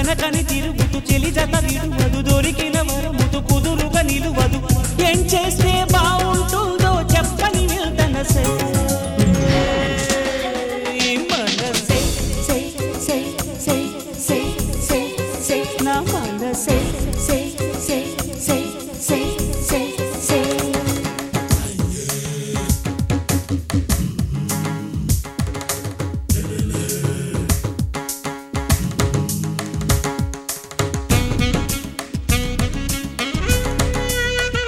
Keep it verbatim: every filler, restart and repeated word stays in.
కనకని తిరుగుతూ చెలి జత విడువదు దొరికిన వరముతు కుదురుగా నిలువదు ఏం చేస్తే